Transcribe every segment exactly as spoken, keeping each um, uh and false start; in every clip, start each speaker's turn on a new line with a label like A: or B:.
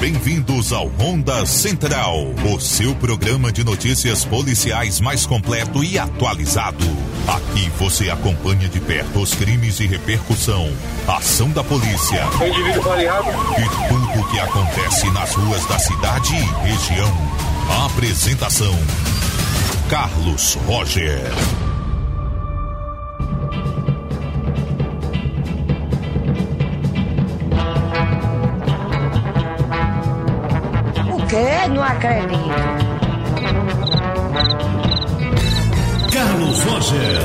A: Bem-vindos ao Ronda Central, o seu programa de notícias policiais mais completo e atualizado. Aqui você acompanha de perto os crimes e repercussão, ação da polícia e tudo o que acontece nas ruas da cidade e região. A apresentação: Carlos Roger.
B: Que? Não acredito.
C: Carlos Roger.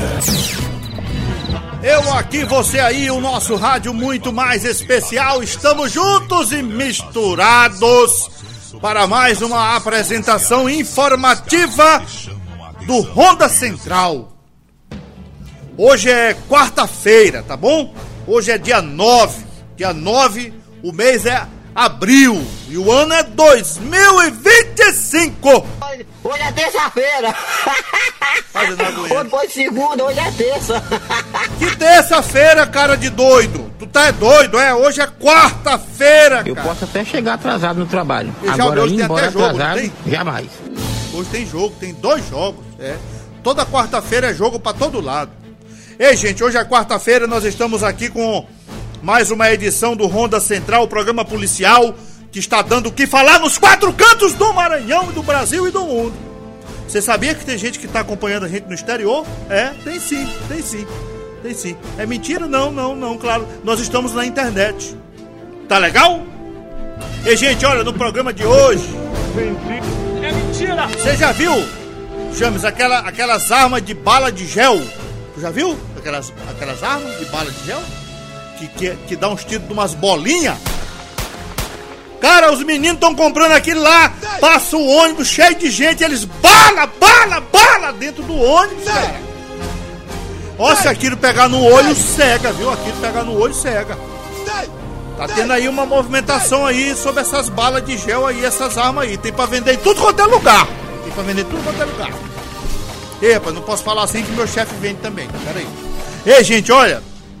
D: Eu aqui, você aí, o nosso rádio muito mais especial. Estamos juntos e misturados para mais uma apresentação informativa do Ronda Central. Hoje é quarta-feira, tá bom? Hoje é dia nove. Dia nove, o mês é abril e o ano é dois mil e vinte e cinco.
E: Hoje é terça-feira. Hoje foi segunda, hoje é terça.
D: Que terça-feira, cara de doido? Tu tá é doido, é? Hoje é quarta-feira, cara.
E: Eu posso até chegar atrasado no trabalho.
D: E já
E: Agora
D: hoje
E: ir
D: tem
E: embora
D: até jogo,
E: atrasado,
D: tem?
E: jamais.
D: Hoje tem jogo, tem dois jogos, é. Toda quarta-feira é jogo pra todo lado. Ei, gente, hoje é quarta-feira, nós estamos aqui com mais uma edição do Ronda Central, o programa policial que está dando o que falar nos quatro cantos do Maranhão, do Brasil e do mundo. Você sabia que tem gente que está acompanhando a gente no exterior? É, tem sim, tem sim, tem sim. É mentira? Não, não, não, claro. Nós estamos na internet. Tá legal? E, gente, olha, no programa de hoje... É mentira! Você já viu, James, aquela, aquelas armas de bala de gel? Tu já viu? Aquelas, aquelas armas de bala de gel? Que, que, que dá uns tiros de umas bolinhas. Cara, os meninos estão comprando aquilo lá. Passa o ônibus cheio de gente. Eles bala, bala, bala dentro do ônibus, cara. Ó, se aquilo pegar no olho, cega, viu? Aquilo pegar no olho, cega. Tá tendo aí uma movimentação aí sobre essas balas de gel aí, essas armas aí. Tem pra vender em tudo quanto é lugar. Tem pra vender em tudo quanto é lugar. Ei, rapaz, não posso falar assim que meu chefe vende também. Pera aí. Ei, gente, olha.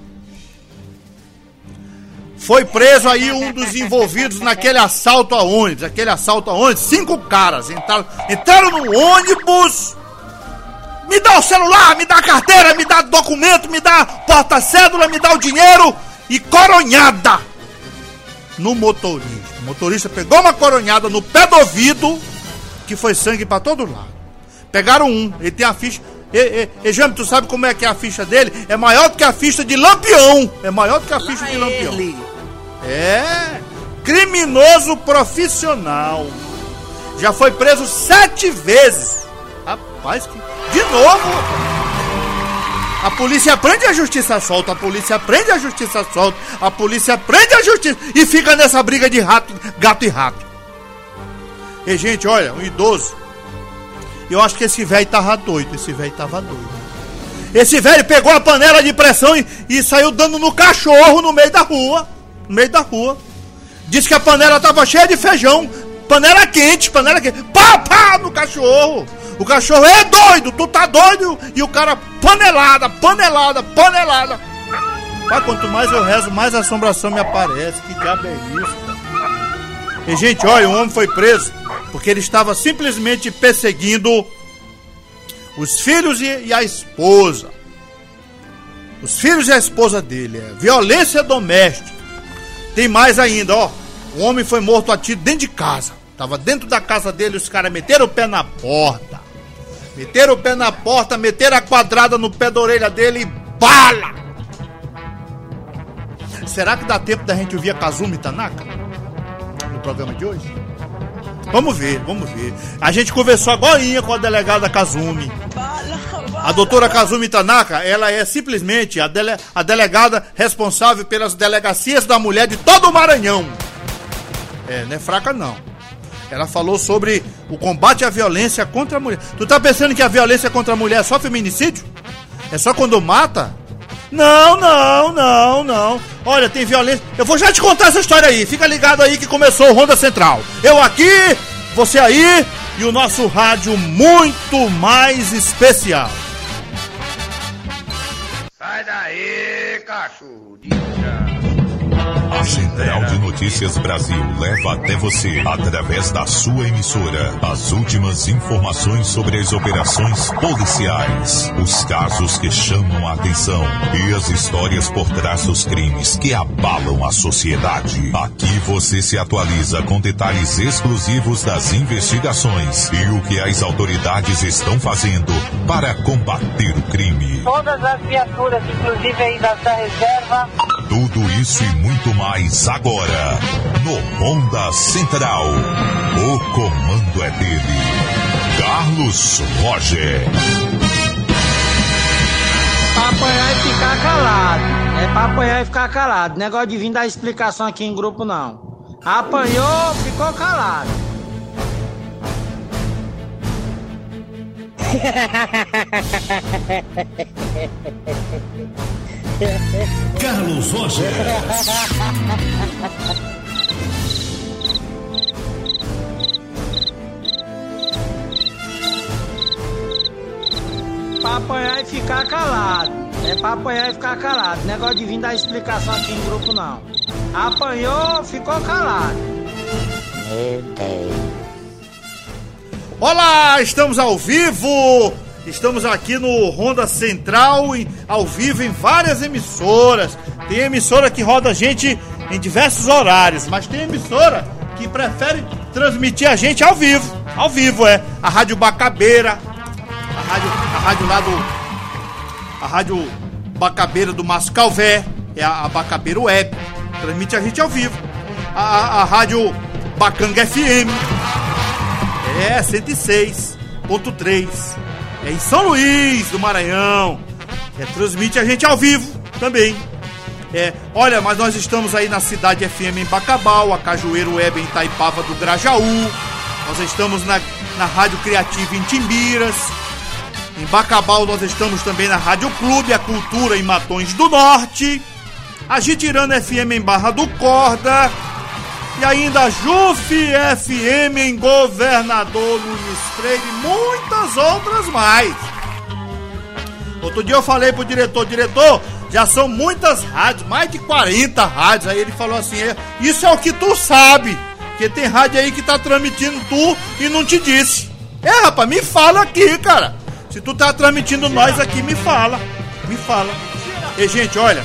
D: Foi preso aí um dos envolvidos naquele assalto a ônibus. Aquele assalto a ônibus, cinco caras entraram, entraram no ônibus. Me dá o celular, me dá a carteira, me dá documento, me dá porta-cédula, me dá o dinheiro. E coronhada no motorista. O motorista pegou uma coronhada no pé do ouvido, que foi sangue pra todo lado. Pegaram um, ele tem a ficha. E, e, e Jame, tu sabe como é que é a ficha dele? É maior do que a ficha de Lampião. É maior do que a ficha de Lampião. É, criminoso profissional. Já foi preso sete vezes. Rapaz, que... de novo. A polícia prende, a justiça solta. A polícia prende, a justiça solta. A polícia prende, a justiça... E fica nessa briga de rato, gato e rato. E, gente, olha, um idoso. Eu acho que esse velho tava doido. Esse velho tava doido. Esse velho pegou a panela de pressão e, e saiu dando no cachorro no meio da rua. No meio da rua. Disse que a panela tava cheia de feijão. Panela quente, panela quente. Pá, pá, no cachorro. O cachorro é doido, tu tá doido. E o cara, panelada, panelada, panelada. Mas quanto mais eu rezo, mais assombração me aparece. Que diabo é isso, cara? E, gente, olha, o homem foi preso porque ele estava simplesmente perseguindo os filhos e, e a esposa. Os filhos e a esposa dele. É violência doméstica. Tem mais ainda, ó. O homem foi morto a tiro dentro de casa. Tava dentro da casa dele, os caras meteram o pé na porta. Meteram o pé na porta, meteram a quadrada no pé da orelha dele e bala! Será que dá tempo da gente ouvir a Kazumi Tanaka no programa de hoje? Vamos ver, vamos ver. A gente conversou agorinha com a delegada Kazumi. A doutora Kazumi Tanaka, ela é simplesmente a, dele, a delegada responsável pelas delegacias da mulher de todo o Maranhão. É, não é fraca não. Ela falou sobre o combate à violência contra a mulher. Tu tá pensando que a violência contra a mulher é só feminicídio? É só quando mata? Não, não, não, não. Olha, tem violência. Eu vou já te contar essa história aí. Fica ligado aí que começou o Ronda Central. Eu aqui, você aí e o nosso rádio muito mais especial.
F: Sai daí, cachorro.
A: A Central de Notícias Brasil leva até você, através da sua emissora, as últimas informações sobre as operações policiais, os casos que chamam a atenção e as histórias por trás dos crimes que abalam a sociedade. Aqui você se atualiza com detalhes exclusivos das investigações e o que as autoridades estão fazendo para combater o crime.
B: Todas as viaturas, inclusive aí da reserva.
A: Tudo isso e muito mais agora, no Ronda Central. O comando é dele, Carlos Roger.
C: Pra apanhar e ficar calado. É pra apanhar e ficar calado. Negócio de vir dar explicação aqui em grupo, não. Apanhou, ficou calado.
F: Carlos Roger.
C: Pra apanhar e ficar calado. É pra apanhar e ficar calado. Negócio de vir dar explicação aqui em grupo, não. Apanhou, ficou calado.
E: Meu Deus.
D: Olá, estamos ao vivo. Estamos aqui no Ronda Central, em, ao vivo em várias emissoras. Tem emissora que roda a gente em diversos horários, mas tem emissora que prefere transmitir a gente ao vivo. Ao vivo, é. A Rádio Bacabeira, a rádio, a rádio lá do... A Rádio Bacabeira do Mascalvé, é a, a Bacabeira Web, transmite a gente ao vivo. A, a, a Rádio Bacanga F M, é cento e seis ponto três. É em São Luís do Maranhão. É, transmite a gente ao vivo também. É, olha, mas nós estamos aí na Cidade F M em Bacabal, a Cajueiro Web em Itaipava do Grajaú. Nós estamos na, na Rádio Criativa em Timbiras. Em Bacabal nós estamos também na Rádio Clube, a Cultura em Matões do Norte. A Gitirana F M em Barra do Corda. E ainda a Juf F M em Governador Nunes Freire e muitas outras mais. Outro dia eu falei pro diretor, diretor, já são muitas rádios, mais de quarenta rádios. Aí ele falou assim, isso é o que tu sabe, porque tem rádio aí que tá transmitindo tu e não te disse. É, rapaz, me fala aqui, cara. Se tu tá transmitindo nós aqui, me fala, me fala. E gente, olha,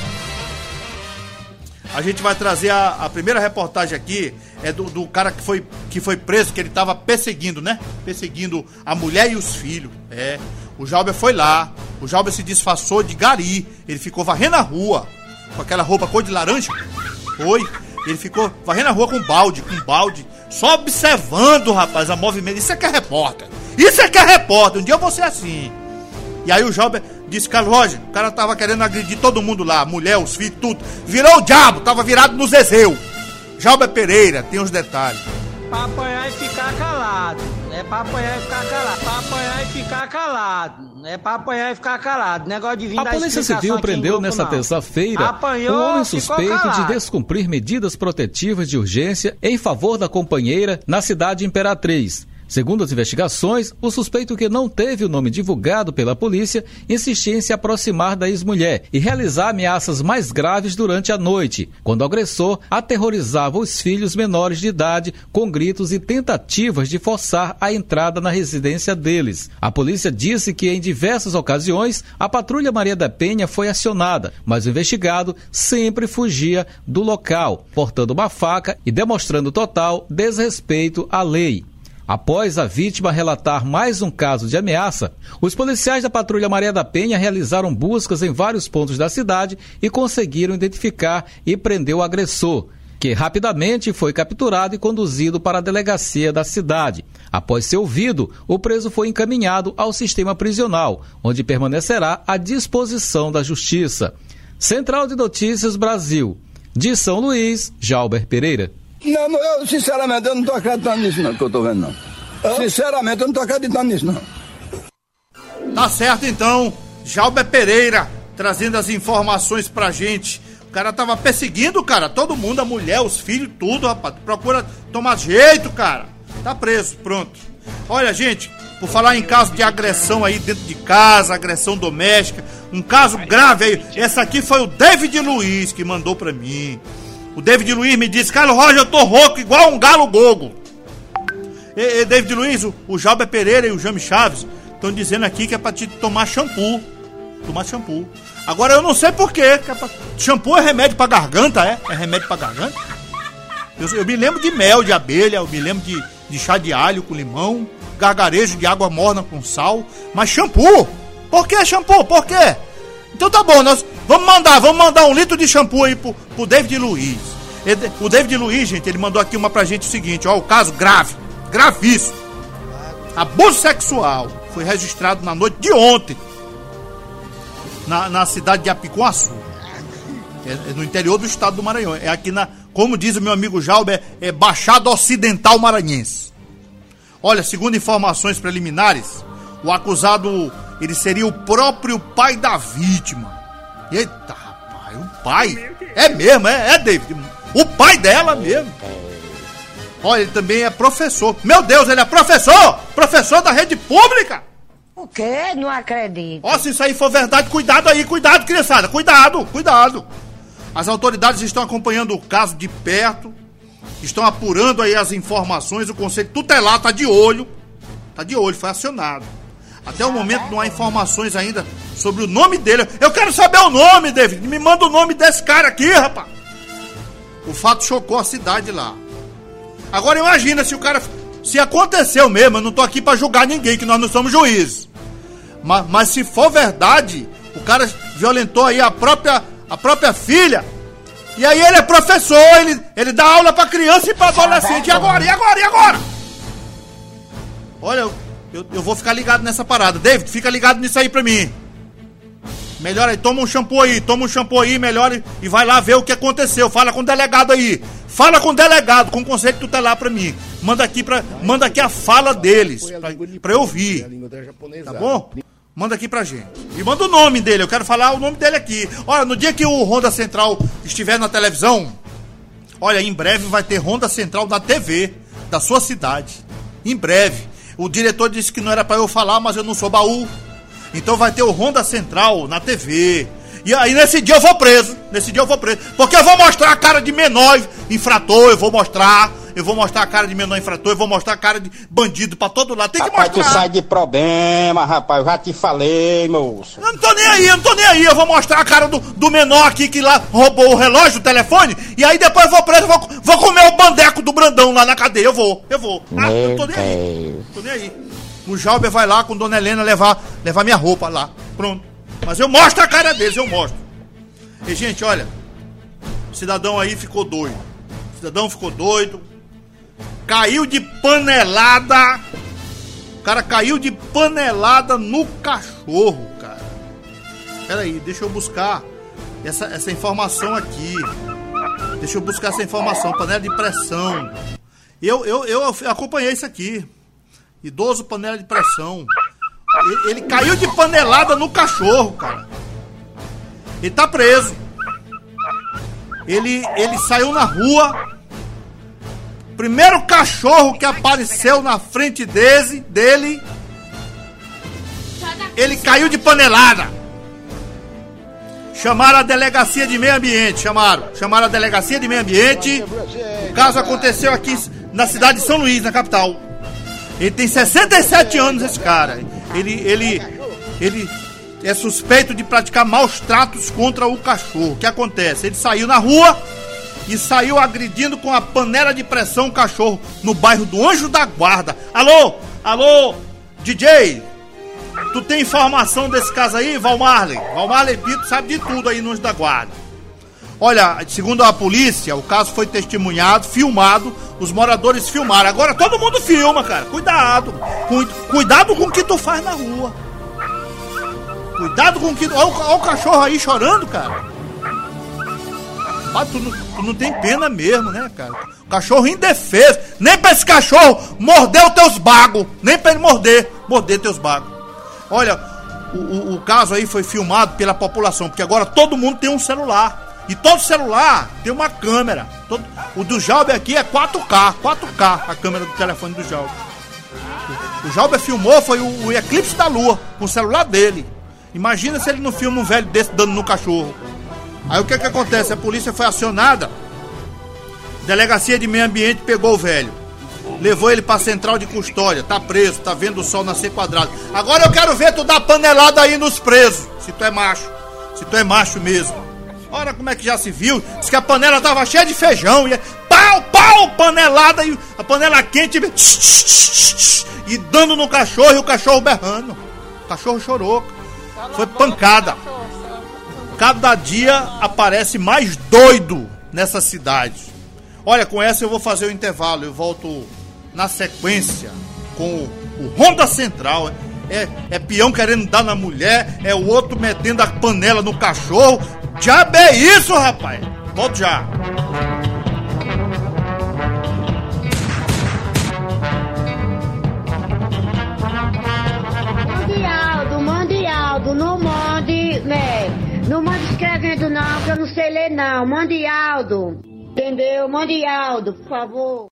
D: a gente vai trazer a, a primeira reportagem aqui, é do, do cara que foi, que foi preso, que ele tava perseguindo, né? Perseguindo a mulher e os filhos. É, o Jalber foi lá, o Jalber se disfarçou de gari, ele ficou varrendo a rua, com aquela roupa cor de laranja. Foi, ele ficou varrendo a rua com balde, com balde, só observando, rapaz, a movimento. Isso é que é repórter, isso é que é repórter, um dia eu vou ser assim. E aí o Jalber disse, Carlos Roger, o cara tava querendo agredir todo mundo lá, a mulher, os filhos, tudo. Virou o diabo, tava virado no Zezéu. Jalber Pereira, tem os detalhes.
C: Pra apanhar e ficar calado. É pra apanhar e ficar calado. Pra apanhar e ficar calado. É pra apanhar e ficar calado. Negócio de vir
G: A Polícia Civil prendeu nesta terça-feira um homem suspeito de descumprir medidas protetivas de urgência em favor da companheira na cidade de Imperatriz. Segundo as investigações, o suspeito, que não teve o nome divulgado pela polícia, insistia em se aproximar da ex-mulher e realizar ameaças mais graves durante a noite, quando o agressor aterrorizava os filhos menores de idade com gritos e tentativas de forçar a entrada na residência deles. A polícia disse que em diversas ocasiões a Patrulha Maria da Penha foi acionada, mas o investigado sempre fugia do local, portando uma faca e demonstrando total desrespeito à lei. Após a vítima relatar mais um caso de ameaça, os policiais da Patrulha Maria da Penha realizaram buscas em vários pontos da cidade e conseguiram identificar e prender o agressor, que rapidamente foi capturado e conduzido para a delegacia da cidade. Após ser ouvido, o preso foi encaminhado ao sistema prisional, onde permanecerá à disposição da Justiça. Central de Notícias Brasil. De São Luís, Jalber Pereira.
H: Não, eu sinceramente eu não tô acreditando nisso não, que eu tô vendo não. Hã? Sinceramente eu não tô acreditando nisso não.
D: Tá certo então, Jalber Pereira trazendo as informações pra gente. O cara tava perseguindo, cara, todo mundo, a mulher, os filhos, tudo, rapaz. Procura tomar jeito, cara. Tá preso, pronto. Olha, gente, por falar em caso de agressão aí dentro de casa, agressão doméstica, um caso grave aí. Essa aqui foi o David Luiz que mandou pra mim. O David Luiz me disse, Carlos Roger, eu tô rouco igual um galo gogo. E, e David Luiz, o, o Jalber Pereira e o Jame Chaves estão dizendo aqui que é pra te tomar shampoo. Tomar shampoo. Agora eu não sei porquê. Que é pra... Shampoo é remédio pra garganta, é? É remédio pra garganta? Eu, eu me lembro de mel de abelha, eu me lembro de, de chá de alho com limão, gargarejo de água morna com sal. Mas shampoo? Por que shampoo? Por quê? Então tá bom, nós vamos mandar, vamos mandar um litro de shampoo aí pro, pro David Luiz. Ele, o David Luiz, gente, ele mandou aqui uma pra gente o seguinte, ó, o caso grave, gravíssimo. Abuso sexual foi registrado na noite de ontem, na, na cidade de Apicuaçu, é, é no interior do estado do Maranhão. É aqui na, como diz o meu amigo Jalber, é Baixada Ocidental Maranhense. Olha, segundo informações preliminares, o acusado, ele seria o próprio pai da vítima. Eita, rapaz, o pai? É mesmo, é, é, David. O pai dela mesmo. Olha, ele também é professor. Meu Deus, ele é professor! Professor da rede pública!
I: O quê? Não acredito.
D: Ó, se isso aí for verdade, cuidado aí, cuidado, criançada, cuidado, cuidado. As autoridades estão acompanhando o caso de perto, estão apurando aí as informações, o Conselho Tutelar tá de olho, tá de olho, foi acionado. Até o momento não há informações ainda sobre o nome dele. Eu quero saber o nome, David, me manda o nome desse cara aqui, rapaz. O fato chocou a cidade lá. Agora imagina se o cara... Se aconteceu mesmo, eu não tô aqui pra julgar ninguém, que nós não somos juízes. Mas, mas se for verdade, o cara violentou aí a própria, a própria filha. E aí ele é professor, ele, ele dá aula pra criança e pra adolescente. E agora, e agora, e agora? Olha, eu, eu, eu vou ficar ligado nessa parada. David, fica ligado nisso aí pra mim. Melhor aí, toma um shampoo aí, toma um shampoo aí, melhor e, e vai lá ver o que aconteceu. Fala com o delegado aí. Fala com o delegado, com o Conselho Tutelar pra mim. Manda aqui, pra, manda aqui a fala deles, pra, pra eu ouvir. Tá bom? Manda aqui pra gente. E manda o nome dele, eu quero falar o nome dele aqui. Olha, no dia que o Ronda Central estiver na televisão, olha, em breve vai ter Ronda Central na T V da sua cidade. Em breve. O diretor disse que não era pra eu falar, mas eu não sou baú. Então vai ter o Ronda Central na T V. E aí nesse dia eu vou preso. Nesse dia eu vou preso. Porque eu vou mostrar a cara de menor infrator. Eu vou mostrar. Eu vou mostrar a cara de menor infrator. Eu vou mostrar a cara de bandido pra todo lado. Tem que
E: rapaz,
D: mostrar.
E: Tu sai de problema, rapaz. Eu já te falei, moço.
D: Eu não tô nem aí, eu não tô nem aí. Eu vou mostrar a cara do, do menor aqui que lá roubou o relógio, o telefone. E aí depois eu vou preso. Eu vou, vou comer o bandeco do Brandão lá na cadeia. Eu vou, eu vou. Ah, eu não tô nem aí. Não tô nem aí. O Jalber vai lá com Dona Helena levar, levar minha roupa lá. Pronto. Mas eu mostro a cara deles, eu mostro. E, gente, olha. O cidadão aí ficou doido. O cidadão ficou doido. Caiu de panelada. O cara caiu de panelada no cachorro, cara. Pera aí, deixa eu buscar essa, essa informação aqui. Deixa eu buscar essa informação. Panela de pressão. Eu, eu, eu acompanhei isso aqui. Idoso, panela de pressão. Ele, ele caiu de panelada no cachorro, cara. Ele tá preso. Ele, ele saiu na rua. Primeiro cachorro que apareceu na frente dele, dele, ele caiu de panelada. Chamaram a delegacia de meio ambiente. Chamaram. Chamaram a delegacia de meio ambiente. O caso aconteceu aqui na cidade de São Luís, na capital. Ele tem sessenta e sete anos, esse cara. Ele, ele, ele é suspeito de praticar maus tratos contra o cachorro. O que acontece? Ele saiu na rua e saiu agredindo com a panela de pressão o cachorro no bairro do Anjo da Guarda. Alô? Alô? D J? Tu tem informação desse caso aí, Valmarley? Valmarley Pito sabe de tudo aí no Anjo da Guarda. Olha, segundo a polícia, o caso foi testemunhado, filmado, os moradores filmaram. Agora todo mundo filma, cara. Cuidado. Cu, cuidado com o que tu faz na rua. Cuidado com o que... Olha, olha o cachorro aí chorando, cara. Ah, tu, não, tu não tem pena mesmo, né, cara? O cachorro indefeso. Nem pra esse cachorro morder os teus bagos. Nem pra ele morder. Morder teus bagos. Olha, o, o, o caso aí foi filmado pela população, porque agora todo mundo tem um celular. E todo celular tem uma câmera. Todo, o do Jalber aqui é quatro K. quatro K a câmera do telefone do Jalber. O, o Jalber filmou, foi o, o eclipse da lua, com o celular dele. Imagina se ele não filma um velho desse dando no cachorro. Aí o que que acontece? A polícia foi acionada Delegacia de Meio Ambiente pegou o velho. Levou ele pra central de custódia. Tá preso, tá vendo o sol nascer quadrado. Agora eu quero ver tu dar panelada aí nos presos. Se tu é macho. Se tu é macho mesmo. Olha como é que já se viu. Diz que a panela tava cheia de feijão. E é pau, pau, panelada. E a panela quente. E dando no cachorro e o cachorro berrando. O cachorro chorou. Foi pancada. Cada dia aparece mais doido nessa cidade. Olha, com essa eu vou fazer o intervalo. Eu volto na sequência com o Ronda Central. É, é peão querendo dar na mulher, é o outro metendo a panela no cachorro. Diabo é isso, rapaz? Volto já.
J: Mande Aldo, mande Aldo, não mande, né? Não mande escrevendo não, que eu não sei ler não. Mande Aldo, entendeu? Mande Aldo, por favor.